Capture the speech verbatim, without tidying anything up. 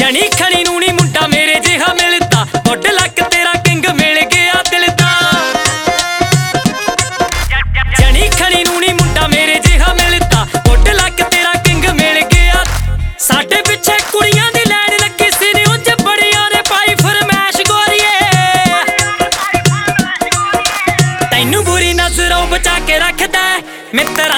ਜਣੀ ਖਣੀ ਨੂੰ ਨੀ ਮੁੰਡਾ ਮੇਰੇ ਜਿਹਾ ਮਿਲਦਾ, ਗੁੱਡ ਲੱਕ ਤੇਰਾ ਕਿੰਗ ਮਿਲ ਗਿਆ ਦਿਲ ਦਾ। ਜਣੀ ਖਣੀ ਨੂੰ ਨੀ ਮੁੰਡਾ ਮੇਰੇ ਜਿਹਾ ਮਿਲਦਾ, ਗੁੱਡ ਲੱਕ ਤੇਰਾ ਕਿੰਗ ਮਿਲ ਗਿਆ। ਸਾਡੇ ਪਿੱਛੇ ਕੁੜੀਆਂ ਦੀ ਲੈਣ ਲੱਗੀ ਸੀ ਨੀ ਉਂਝ ਬੜੀਆਂ ਨੇ ਪਾਈ ਫਰਮੈਸ਼ ਗੋਰੀਏ। ਤੈਨੂੰ ਬੁਰੀ ਨਜ਼ਰੋਂ ਬਚਾ ਕੇ ਰੱਖਦਾ ਮਿੱਤਰ